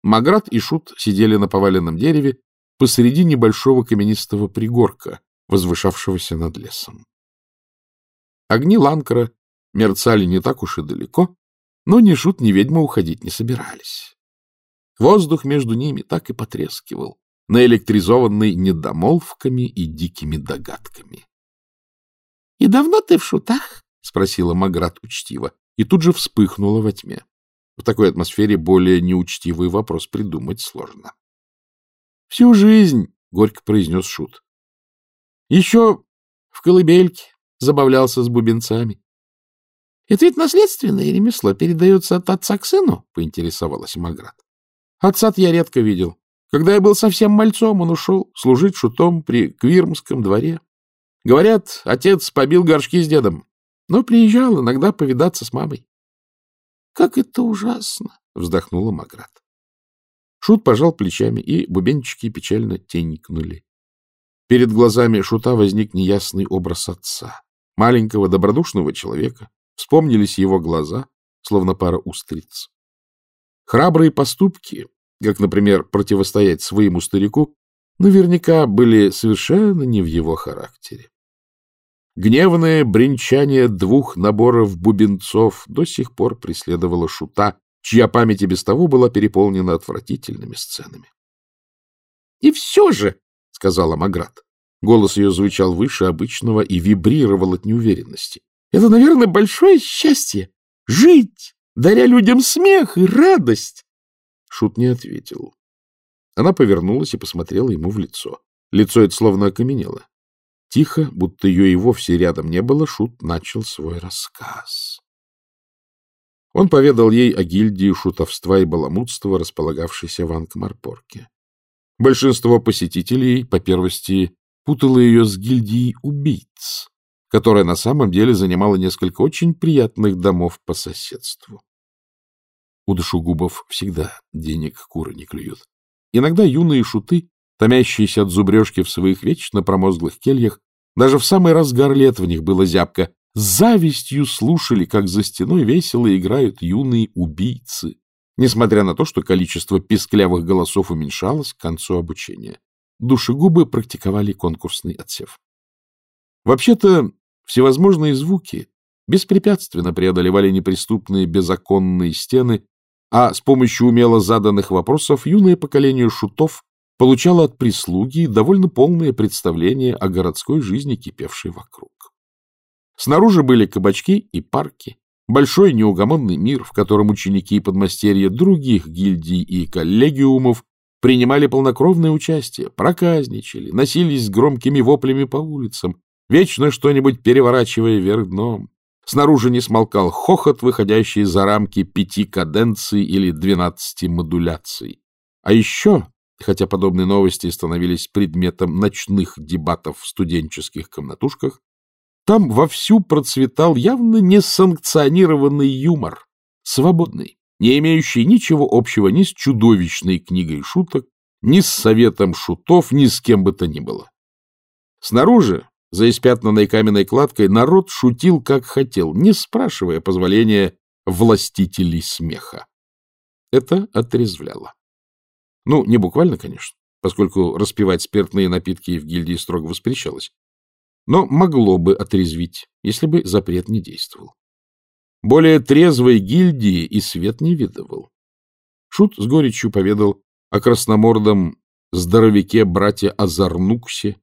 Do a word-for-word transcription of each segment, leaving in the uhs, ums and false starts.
Маград и Шут сидели на поваленном дереве посреди небольшого каменистого пригорка, возвышавшегося над лесом. Огни Ланкара мерцали не так уж и далеко, но ни Шут, ни ведьма уходить не собирались. Воздух между ними так и потрескивал, наэлектризованный недомолвками и дикими догадками. — И давно ты в Шутах? — спросила Маград учтиво, и тут же вспыхнула во тьме. В такой атмосфере более неучтивый вопрос придумать сложно. — Всю жизнь, — горько произнес Шут. — Еще в колыбельке забавлялся с бубенцами. — Это ведь наследственное ремесло передается от отца к сыну? — поинтересовалась Маград. — Отца-то я редко видел. Когда я был совсем мальцом, он ушел служить шутом при Квирмском дворе. Говорят, отец побил горшки с дедом, но приезжал иногда повидаться с мамой. — Как это ужасно! — вздохнула Маград. Шут пожал плечами, и бубенчики печально тенькнули. Перед глазами Шута возник неясный образ отца, маленького добродушного человека. Вспомнились его глаза, словно пара устриц. Храбрые поступки, как, например, противостоять своему старику, наверняка были совершенно не в его характере. Гневное бренчание двух наборов бубенцов до сих пор преследовало Шута, чья память и без того была переполнена отвратительными сценами. — И все же, — сказала Маград, голос ее звучал выше обычного и вибрировал от неуверенности, — это, наверное, большое счастье — жить, даря людям смех и радость. Шут не ответил. Она повернулась и посмотрела ему в лицо. Лицо это словно окаменело. Тихо, будто ее и вовсе рядом не было, Шут начал свой рассказ. Он поведал ей о гильдии шутовства и баламутства, располагавшейся в Анкмарпорке. Большинство посетителей, по первости, путало ее с гильдией убийц, которая на самом деле занимала несколько очень приятных домов по соседству. У душегубов всегда денег куры не клюют. Иногда юные шуты, томящиеся от зубрежки в своих вечно промозглых кельях, даже в самый разгар лет в них было зябко, с завистью слушали, как за стеной весело играют юные убийцы, несмотря на то, что количество писклявых голосов уменьшалось к концу обучения. Душегубы практиковали конкурсный отсев. Вообще-то, всевозможные звуки беспрепятственно преодолевали неприступные безоконные стены, а с помощью умело заданных вопросов юное поколение шутов получало от прислуги довольно полное представление о городской жизни, кипевшей вокруг. Снаружи были кабачки и парки, большой неугомонный мир, в котором ученики и подмастерья других гильдий и коллегиумов принимали полнокровное участие, проказничали, носились с громкими воплями по улицам, вечно что-нибудь переворачивая вверх дном. Снаружи не смолкал хохот, выходящий за рамки пяти каденций или двенадцати модуляций. А еще, хотя подобные новости становились предметом ночных дебатов в студенческих комнатушках, там вовсю процветал явно несанкционированный юмор, свободный, не имеющий ничего общего ни с чудовищной книгой шуток, ни с советом шутов, ни с кем бы то ни было. Снаружи, за испятнанной каменной кладкой, народ шутил как хотел, не спрашивая позволения властителей смеха. Это отрезвляло. Ну, не буквально, конечно, поскольку распивать спиртные напитки в гильдии строго воспрещалось, но могло бы отрезвить, если бы запрет не действовал. Более трезвой гильдии и свет не видывал. Шут с горечью поведал о красномордом здоровяке братья Азарнуксе,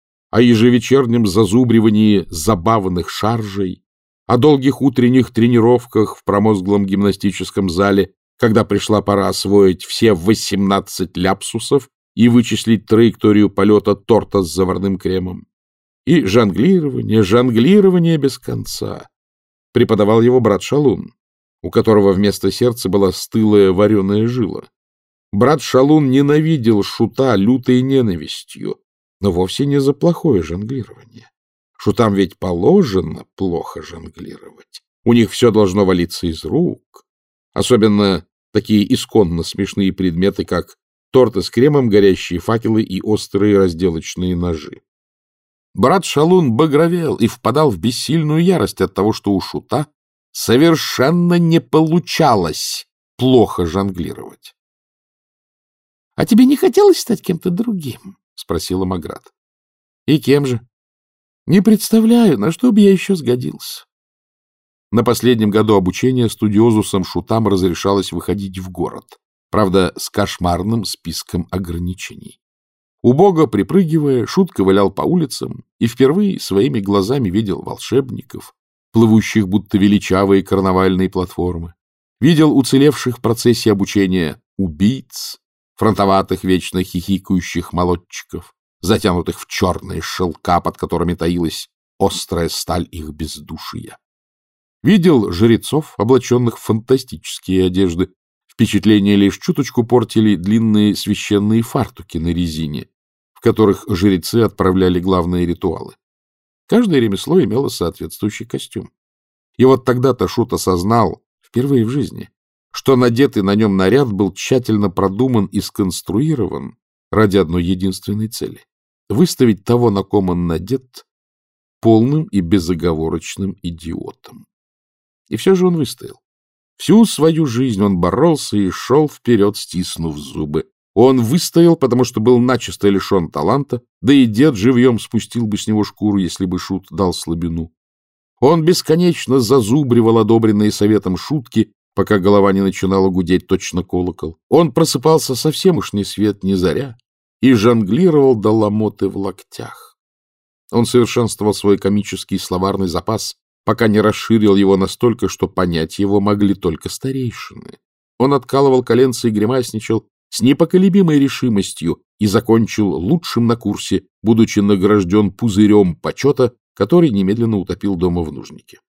о ежевечернем зазубривании забавных шаржей, о долгих утренних тренировках в промозглом гимнастическом зале, когда пришла пора освоить все восемнадцать ляпсусов и вычислить траекторию полета торта с заварным кремом. И жонглирование, жонглирование без конца. Преподавал его брат Шалун, у которого вместо сердца была стылая вареная жила. Брат Шалун ненавидел Шута лютой ненавистью, но вовсе не за плохое жонглирование. Шутам ведь положено плохо жонглировать. У них все должно валиться из рук. Особенно такие исконно смешные предметы, как торты с кремом, горящие факелы и острые разделочные ножи. Брат Шалун багровел и впадал в бессильную ярость от того, что у Шута совершенно не получалось плохо жонглировать. А тебе не хотелось стать кем-то другим? — спросила Маград. — И кем же? — Не представляю, на что бы я еще сгодился. На последнем году обучения студиозусам шутам разрешалось выходить в город, правда, с кошмарным списком ограничений. Убого припрыгивая, шут ковылял по улицам и впервые своими глазами видел волшебников, плывущих будто величавые карнавальные платформы, видел уцелевших в процессе обучения убийц, фронтоватых, вечно хихикающих молодчиков, затянутых в черные шелка, под которыми таилась острая сталь их бездушия. Видел жрецов, облаченных в фантастические одежды. Впечатление лишь чуточку портили длинные священные фартуки на резине, в которых жрецы отправляли главные ритуалы. Каждое ремесло имело соответствующий костюм. И вот тогда-то Шут осознал, впервые в жизни, что надетый на нем наряд был тщательно продуман и сконструирован ради одной единственной цели — выставить того, на ком он надет, полным и безоговорочным идиотом. И все же он выстоял. Всю свою жизнь он боролся и шел вперед, стиснув зубы. Он выстоял, потому что был начисто лишен таланта, да и дед живьем спустил бы с него шкуру, если бы Шут дал слабину. Он бесконечно зазубривал одобренные советом шутки, пока голова не начинала гудеть точно колокол. Он просыпался совсем уж ни свет ни заря и жонглировал до ломоты в локтях. Он совершенствовал свой комический словарный запас, пока не расширил его настолько, что понять его могли только старейшины. Он откалывал коленцы и гримасничал с непоколебимой решимостью и закончил лучшим на курсе, будучи награжден пузырем почета, который немедленно утопил дома в нужнике.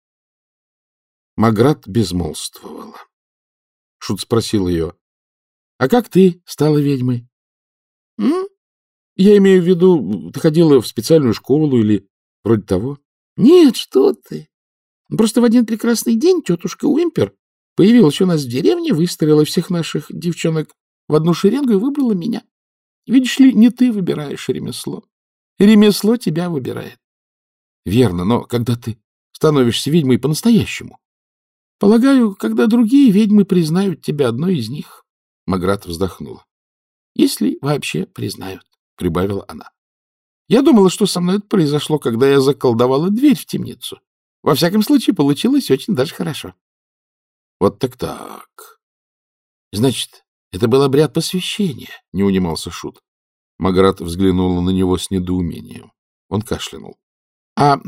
Маград безмолвствовала. Шут спросил ее: — А как ты стала ведьмой? — М? Я имею в виду, ты ходила в специальную школу или вроде того? — Нет, что ты. Просто в один прекрасный день тетушка Уимпер появилась у нас в деревне, выстроила всех наших девчонок в одну шеренгу и выбрала меня. Видишь ли, не ты выбираешь ремесло. Ремесло тебя выбирает. Верно, но когда ты становишься ведьмой по-настоящему? Полагаю, когда другие ведьмы признают тебя одной из них. Маград вздохнула. Если вообще признают, прибавила она. Я думала, что со мной это произошло, когда я заколдовала дверь в темницу. Во всяком случае, получилось очень даже хорошо. Вот так-так. Значит, это был обряд посвящения, не унимался Шут. Маград взглянула на него с недоумением. Он кашлянул. — А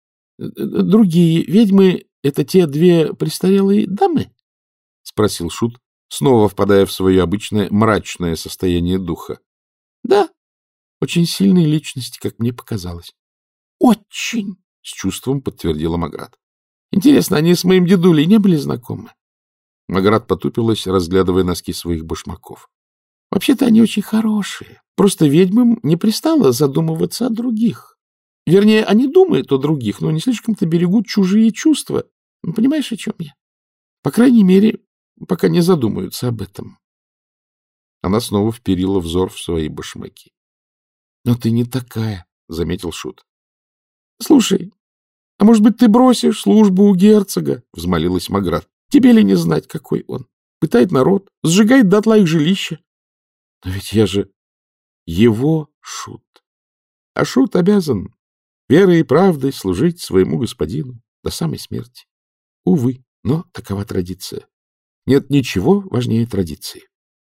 другие ведьмы — это те две престарелые дамы? — спросил Шут, снова впадая в свое обычное мрачное состояние духа. — Да, очень сильные личности, как мне показалось. — Очень! — с чувством подтвердила Маград. — Интересно, они с моим дедулей не были знакомы? Маград потупилась, разглядывая носки своих башмаков. — Вообще-то они очень хорошие. Просто ведьмам не пристало задумываться о других. Вернее, они думают о других, но не слишком-то берегут чужие чувства. Понимаешь, о чем я? По крайней мере, пока не задумаются об этом. Она снова вперила взор в свои башмаки. — Но ты не такая, — заметил Шут. — Слушай, а может быть, ты бросишь службу у герцога? — взмолилась Маград. — Тебе ли не знать, какой он? Пытает народ, сжигает дотла их жилища. Но ведь я же его Шут. А Шут обязан верой и правдой служить своему господину до самой смерти. Увы, но такова традиция. Нет ничего важнее традиции.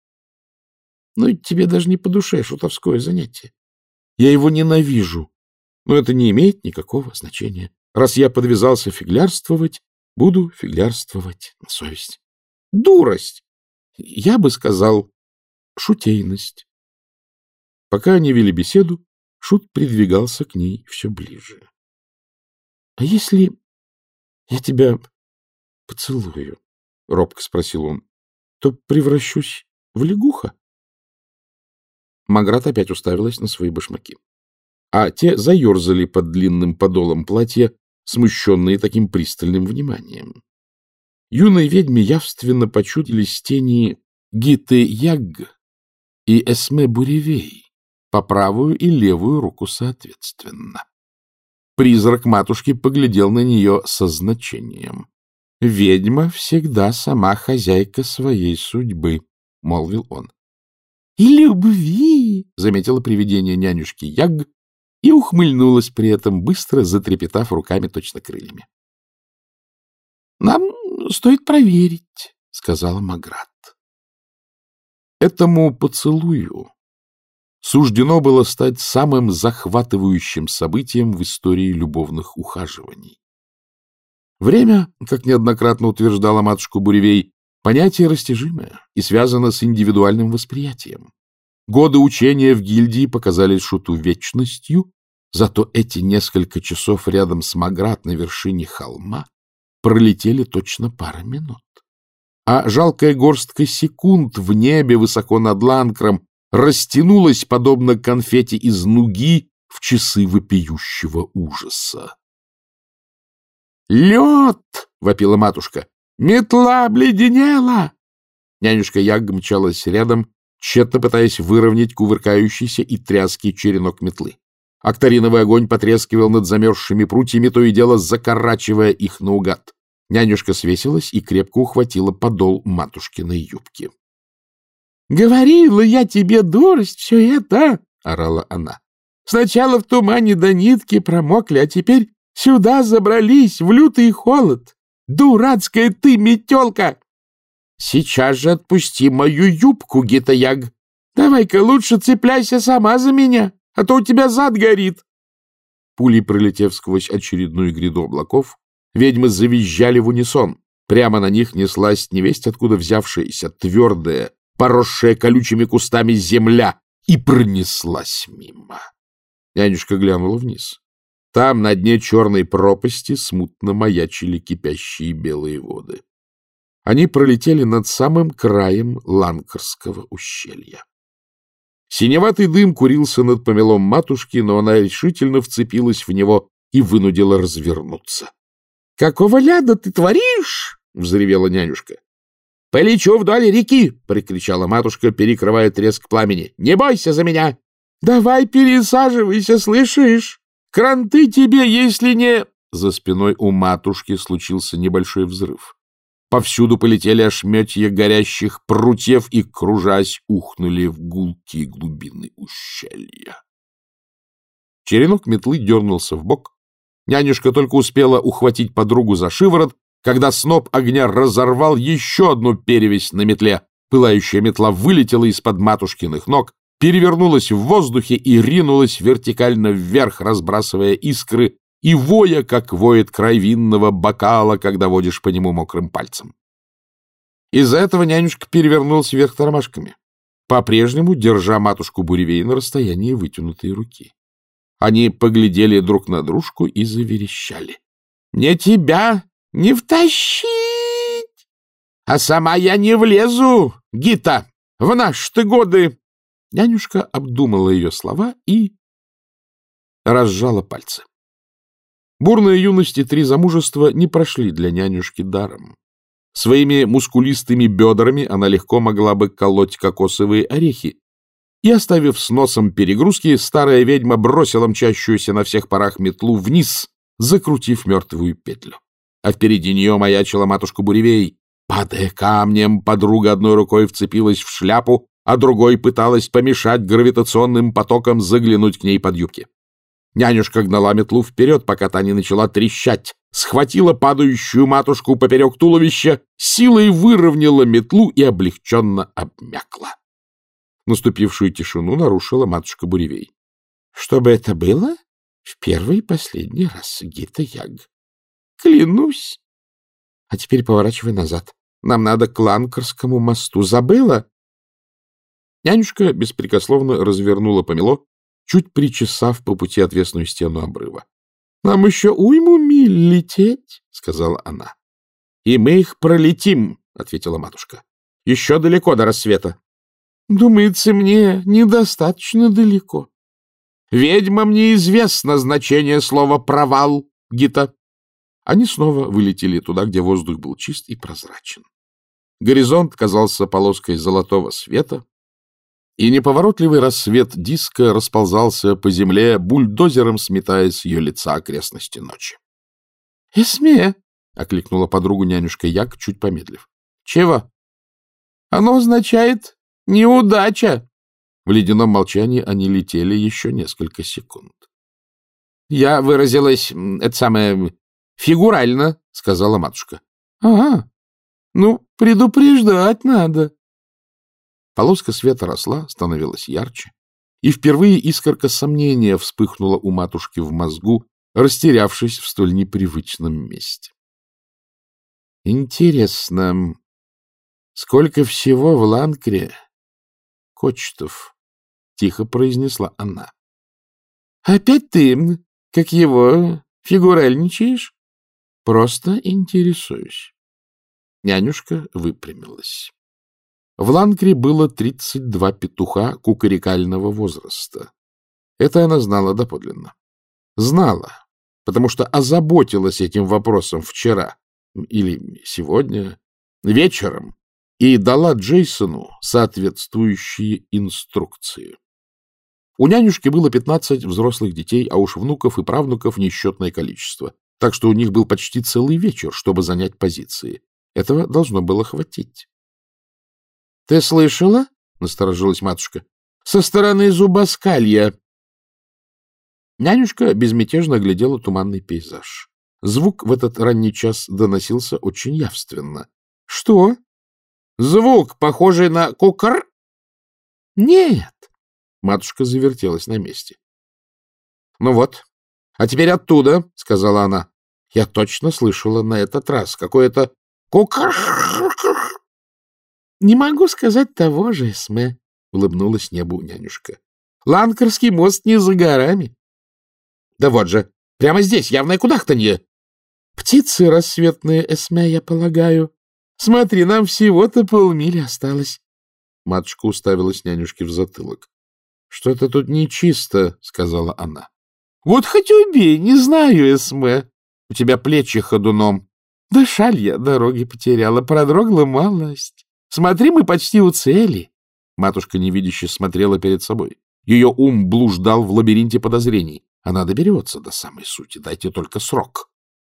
Но ведь тебе даже не по душе шутовское занятие. Я его ненавижу. Но это не имеет никакого значения. Раз я подвязался фиглярствовать, буду фиглярствовать на совесть. Дурость! Я бы сказал, шутейность. Пока они вели беседу, Шут придвигался к ней все ближе. — А если я тебя поцелую, — робко спросил он, — то превращусь в лягуха? Маград опять уставилась на свои башмаки. А те заерзали под длинным подолом платья, смущенные таким пристальным вниманием. Юной ведьме явственно почудились тени Гиты Ягг и Эсме Буревей по правую и левую руку соответственно. Призрак матушки поглядел на нее со значением. — Ведьма всегда сама хозяйка своей судьбы, — молвил он. — и любви, — заметила привидение нянюшки Яг и ухмыльнулась при этом, быстро затрепетав руками точно крыльями. — Нам стоит проверить, — сказала Маград. Этому поцелую суждено было стать самым захватывающим событием в истории любовных ухаживаний. Время, как неоднократно утверждала матушка Буревей, понятие растяжимое и связано с индивидуальным восприятием. Годы учения в гильдии показались Шуту вечностью, зато эти несколько часов рядом с Маград на вершине холма пролетели точно пара минут. А жалкая горстка секунд в небе высоко над Ланкром растянулась, подобно конфетти из нуги, в часы вопиющего ужаса. «Лед!» — вопила матушка. «Метла обледенела!» Нянюшка Яг мчалась рядом, тщетно пытаясь выровнять кувыркающийся и тряский черенок метлы. Акториновый огонь потрескивал над замерзшими прутьями, то и дело закорачивая их наугад. Нянюшка свесилась и крепко ухватила подол матушкиной юбки. — Говорила я тебе, дурость, все это! — орала она. — Сначала в тумане до нитки промокли, а теперь сюда забрались, в лютый холод. Дурацкая ты метелка! Сейчас же отпусти мою юбку, Гита Яг. Давай-ка лучше цепляйся сама за меня, а то у тебя зад горит. Пулей пролетев сквозь очередную гряду облаков, ведьмы завизжали в унисон. Прямо на них неслась невесть, откуда взявшаяся, твердая, поросшая колючими кустами земля, и пронеслась мимо. Нянюшка глянула вниз. Там, на дне черной пропасти, смутно маячили кипящие белые воды. Они пролетели над самым краем Ланкрского ущелья. Синеватый дым курился над помелом матушки, но она решительно вцепилась в него и вынудила развернуться. — Какого ляда ты творишь? — взревела нянюшка. — Полечу вдоль реки! — прикричала матушка, перекрывая треск пламени. — Не бойся за меня! — Давай пересаживайся, слышишь? Кранты тебе, если не... За спиной у матушки случился небольшой взрыв. Повсюду полетели ошметья горящих прутьев и, кружась, ухнули в гулкие глубины ущелья. Черенок метлы дернулся вбок. Нянюшка только успела ухватить подругу за шиворот, когда сноп огня разорвал еще одну перевесь на метле. Пылающая метла вылетела из-под матушкиных ног, перевернулась в воздухе и ринулась вертикально вверх, разбрасывая искры и воя, как воет край винного бокала, когда водишь по нему мокрым пальцем. Из-за этого нянюшка перевернулась вверх тормашками, по-прежнему держа матушку Буревей на расстоянии вытянутой руки. Они поглядели друг на дружку и заверещали. — Мне тебя не втащить! А сама я не влезу, Гита, в наши-то годы! Нянюшка обдумала ее слова и разжала пальцы. Бурная юность и три замужества не прошли для нянюшки даром. Своими мускулистыми бедрами она легко могла бы колоть кокосовые орехи. И, оставив с носом перегрузки, старая ведьма бросила мчащуюся на всех парах метлу вниз, закрутив мертвую петлю. А впереди нее маячила матушка Буревей. Падая камнем, подруга одной рукой вцепилась в шляпу, а другой пыталась помешать гравитационным потокам заглянуть к ней под юбки. Нянюшка гнала метлу вперед, пока та не начала трещать, схватила падающую матушку поперек туловища, силой выровняла метлу и облегченно обмякла. Наступившую тишину нарушила матушка Буревей. — Что бы это было? В первый и последний раз, Гита Яг. Клянусь. А теперь поворачивай назад. Нам надо к Ланкрскому мосту. Забыла? Нянюшка беспрекословно развернула помело, чуть причесав по пути отвесную стену обрыва. — Нам еще уйму миль лететь, — сказала она. — И мы их пролетим, — ответила матушка. — Еще далеко до рассвета. — Думается, мне недостаточно далеко. Ведьмам неизвестно значение слова «провал», Гита. Они снова вылетели туда, где воздух был чист и прозрачен. Горизонт казался полоской золотого света, и неповоротливый рассвет диска расползался по земле, бульдозером сметая с ее лица окрестности ночи. — Эсме! — окликнула подругу нянюшка Яг, чуть помедлив. — Чего? — Оно означает неудача. В ледяном молчании они летели еще несколько секунд. — Я выразилась, это самое, фигурально, — сказала матушка. — Ага, ну, предупреждать надо. Полоска света росла, становилась ярче, и впервые искорка сомнения вспыхнула у матушки в мозгу, растерявшись в столь непривычном месте. — Интересно, сколько всего в Ланкре кочетов? — тихо произнесла она. — Опять ты, как его, фигуральничаешь? — Просто интересуюсь. Нянюшка выпрямилась. В Ланкре было тридцать два петуха кукурикального возраста. Это она знала доподлинно. Знала, потому что озаботилась этим вопросом вчера или сегодня вечером и дала Джейсону соответствующие инструкции. У нянюшки было пятнадцать взрослых детей, а уж внуков и правнуков несчетное количество, так что у них был почти целый вечер, чтобы занять позиции. Этого должно было хватить. — Ты слышала? — насторожилась матушка. — Со стороны зубоскалья. Нянюшка безмятежно глядела туманный пейзаж. Звук в этот ранний час доносился очень явственно. — Что? Звук, похожий на кукар? — Нет. Матушка завертелась на месте. — Ну вот. А теперь оттуда, — сказала она. Я точно слышала на этот раз какое-то кукар. — Не могу сказать того же, Эсме, — улыбнулась небу нянюшка. — Ланкарский мост не за горами. — Да вот же, прямо здесь, явное кудахтанье. — Птицы рассветные, Эсме, я полагаю. Смотри, нам всего-то полмили осталось. Матушка уставилась нянюшке в затылок. — Что-то тут нечисто, — сказала она. — Вот хоть убей, не знаю, Эсме. У тебя плечи ходуном. Да шаль я дороги потеряла, продрогла малость. Смотри, мы почти у цели. Матушка невидяще смотрела перед собой. Ее ум блуждал в лабиринте подозрений. Она доберется до самой сути, дайте только срок.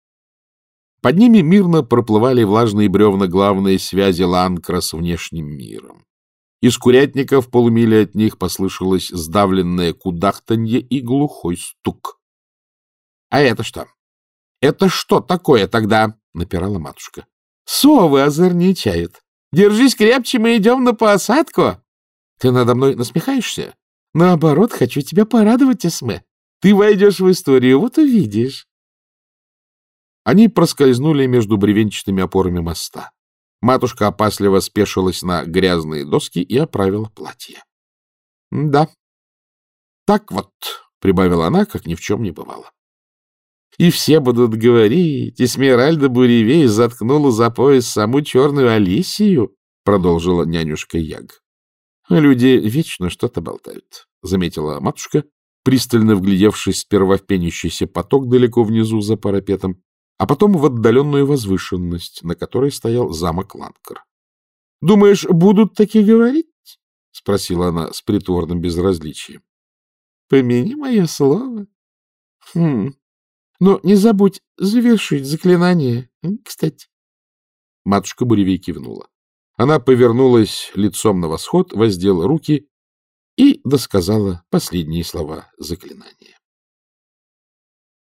Под ними мирно проплывали влажные бревна главной связи Ланкра с внешним миром. Из курятника в полумиле от них послышалось сдавленное кудахтанье и глухой стук. — А это что? — Это что такое тогда? — напирала матушка. — Совы озорничают. Держись крепче, мы идем на посадку. Ты надо мной насмехаешься? Наоборот, хочу тебя порадовать, Эсме. Ты войдешь в историю, вот увидишь. Они проскользнули между бревенчатыми опорами моста. Матушка опасливо спешилась на грязные доски и оправила платье. — Да. — Так вот, — прибавила она, как ни в чем не бывало. — И все будут говорить, Эсмеральда Буревей заткнула за пояс саму черную Алисию, — продолжила нянюшка Яг. — Люди вечно что-то болтают, — заметила матушка, пристально вглядевшись сперва в пенящийся поток далеко внизу за парапетом, а потом в отдаленную возвышенность, на которой стоял замок Ланкар. — Думаешь, будут такие говорить? — спросила она с притворным безразличием. — Помяни мое слово. — Хм... Но не забудь завершить заклинание, кстати. Матушка Буревей кивнула. Она повернулась лицом на восход, воздела руки и досказала последние слова заклинания.